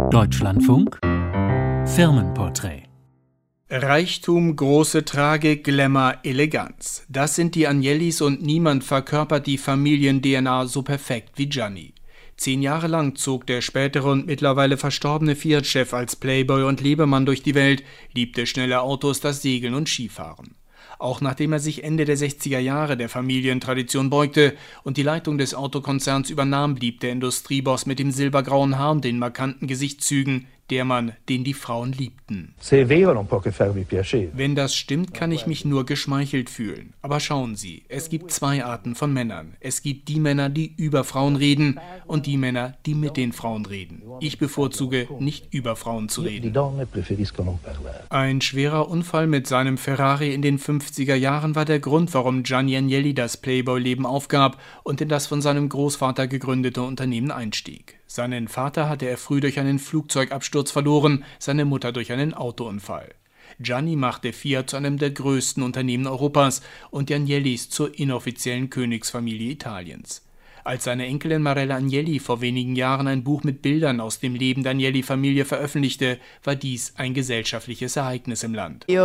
Deutschlandfunk Firmenporträt. Reichtum, große Tragik, Glamour, Eleganz. Das sind die Agnellis und niemand verkörpert die Familien-DNA so perfekt wie Gianni. 10 Jahre lang zog der spätere und mittlerweile verstorbene Fiat-Chef als Playboy und Lebemann durch die Welt, liebte schnelle Autos, das Segeln und Skifahren. Auch nachdem er sich Ende der 60er Jahre der Familientradition beugte und die Leitung des Autokonzerns übernahm, blieb der Industrieboss mit dem silbergrauen Haar und den markanten Gesichtszügen der Mann, den die Frauen liebten. Wenn das stimmt, kann ich mich nur geschmeichelt fühlen. Aber schauen Sie, es gibt 2 Arten von Männern. Es gibt die Männer, die über Frauen reden und die Männer, die mit den Frauen reden. Ich bevorzuge, nicht über Frauen zu reden. Ein schwerer Unfall mit seinem Ferrari in den 50er Jahren war der Grund, warum Gianni Agnelli das Playboy-Leben aufgab und in das von seinem Großvater gegründete Unternehmen einstieg. Seinen Vater hatte er früh durch einen Flugzeugabsturz verloren, seine Mutter durch einen Autounfall. Gianni machte Fiat zu einem der größten Unternehmen Europas und die Agnellis zur inoffiziellen Königsfamilie Italiens. Als seine Enkelin Marella Agnelli vor wenigen Jahren ein Buch mit Bildern aus dem Leben der Agnelli-Familie veröffentlichte, war dies ein gesellschaftliches Ereignis im Land. Ich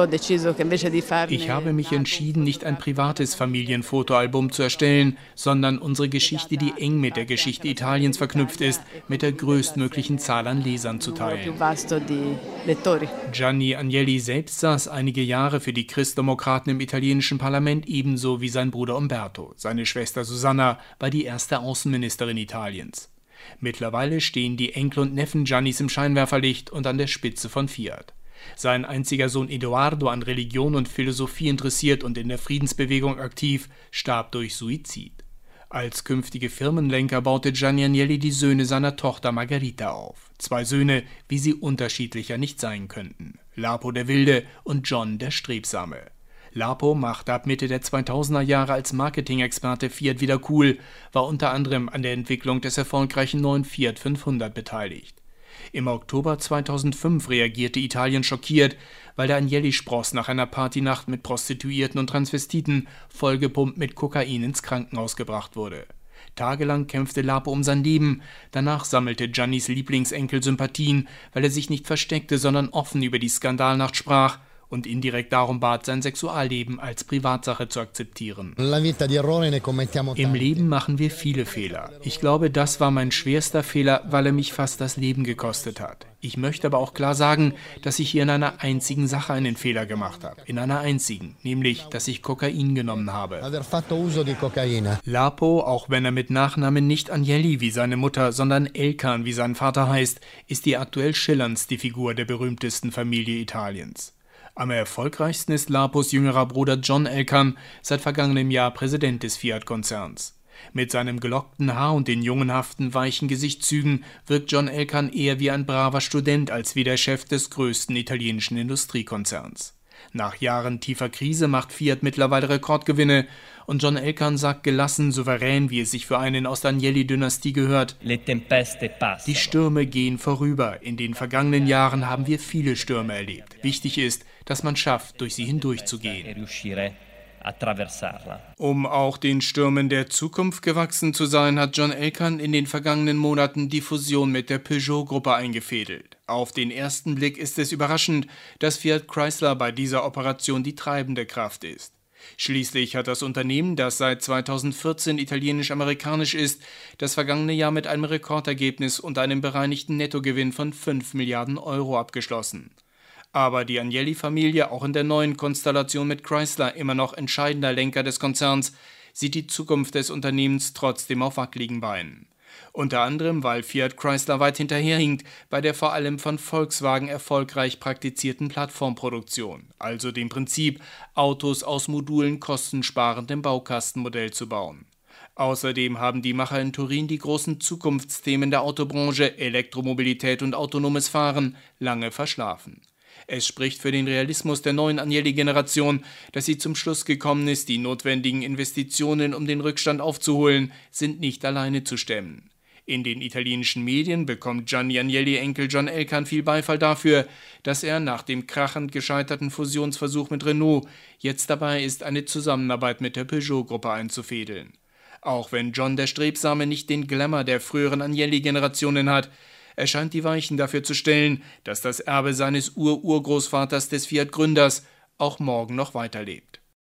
habe mich entschieden, nicht ein privates Familienfotoalbum zu erstellen, sondern unsere Geschichte, die eng mit der Geschichte Italiens verknüpft ist, mit der größtmöglichen Zahl an Lesern zu teilen. Gianni Agnelli selbst saß einige Jahre für die Christdemokraten im italienischen Parlament, ebenso wie sein Bruder Umberto. Seine Schwester Susanna war die erste Außenministerin Italiens. Mittlerweile stehen die Enkel und Neffen Giannis im Scheinwerferlicht und an der Spitze von Fiat. Sein einziger Sohn Edoardo, an Religion und Philosophie interessiert und in der Friedensbewegung aktiv, starb durch Suizid. Als künftige Firmenlenker baute Gianni Agnelli die Söhne seiner Tochter Margherita auf. 2 Söhne, wie sie unterschiedlicher nicht sein könnten. Lapo der Wilde und John der Strebsame. Lapo machte ab Mitte der 2000er Jahre als Marketing-Experte Fiat wieder cool, war unter anderem an der Entwicklung des erfolgreichen neuen Fiat 500 beteiligt. Im Oktober 2005 reagierte Italien schockiert, weil der Agnelli-Spross nach einer Partynacht mit Prostituierten und Transvestiten vollgepumpt mit Kokain ins Krankenhaus gebracht wurde. Tagelang kämpfte Lapo um sein Leben, danach sammelte Giannis Lieblingsenkel Sympathien, weil er sich nicht versteckte, sondern offen über die Skandalnacht sprach und indirekt darum bat, sein Sexualleben als Privatsache zu akzeptieren. Im Leben machen wir viele Fehler. Ich glaube, das war mein schwerster Fehler, weil er mich fast das Leben gekostet hat. Ich möchte aber auch klar sagen, dass ich hier in einer einzigen Sache einen Fehler gemacht habe. In einer einzigen, nämlich, dass ich Kokain genommen habe. Lapo, auch wenn er mit Nachnamen nicht Agnelli wie seine Mutter, sondern Elkan wie sein Vater heißt, ist die aktuell schillerndste Figur der berühmtesten Familie Italiens. Am erfolgreichsten ist Lapos jüngerer Bruder John Elkan, seit vergangenem Jahr Präsident des Fiat-Konzerns. Mit seinem gelockten Haar und den jungenhaften, weichen Gesichtszügen wirkt John Elkan eher wie ein braver Student als wie der Chef des größten italienischen Industriekonzerns. Nach Jahren tiefer Krise macht Fiat mittlerweile Rekordgewinne und John Elkan sagt gelassen, souverän, wie es sich für einen aus der Agnelli-Dynastie gehört: Die Stürme gehen vorüber. In den vergangenen Jahren haben wir viele Stürme erlebt. Wichtig ist, dass man schafft, durch sie hindurchzugehen. Um auch den Stürmen der Zukunft gewachsen zu sein, hat John Elkan in den vergangenen Monaten die Fusion mit der Peugeot-Gruppe eingefädelt. Auf den ersten Blick ist es überraschend, dass Fiat Chrysler bei dieser Operation die treibende Kraft ist. Schließlich hat das Unternehmen, das seit 2014 italienisch-amerikanisch ist, das vergangene Jahr mit einem Rekordergebnis und einem bereinigten Nettogewinn von 5 Milliarden Euro abgeschlossen. Aber die Agnelli-Familie, auch in der neuen Konstellation mit Chrysler immer noch entscheidender Lenker des Konzerns, sieht die Zukunft des Unternehmens trotzdem auf wackeligen Beinen. Unter anderem, weil Fiat Chrysler weit hinterherhinkt bei der vor allem von Volkswagen erfolgreich praktizierten Plattformproduktion, also dem Prinzip, Autos aus Modulen kostensparend im Baukastenmodell zu bauen. Außerdem haben die Macher in Turin die großen Zukunftsthemen der Autobranche, Elektromobilität und autonomes Fahren, lange verschlafen. Es spricht für den Realismus der neuen Agnelli-Generation, dass sie zum Schluss gekommen ist, die notwendigen Investitionen, um den Rückstand aufzuholen, sind nicht alleine zu stemmen. In den italienischen Medien bekommt Gianni Agnelli-Enkel John Elkan viel Beifall dafür, dass er nach dem krachend gescheiterten Fusionsversuch mit Renault jetzt dabei ist, eine Zusammenarbeit mit der Peugeot-Gruppe einzufädeln. Auch wenn John der Strebsame nicht den Glamour der früheren Agnelli-Generationen hat, Er scheint die Weichen dafür zu stellen, dass das Erbe seines Urgroßvaters, des Fiat-Gründers, auch morgen noch weiterlebt.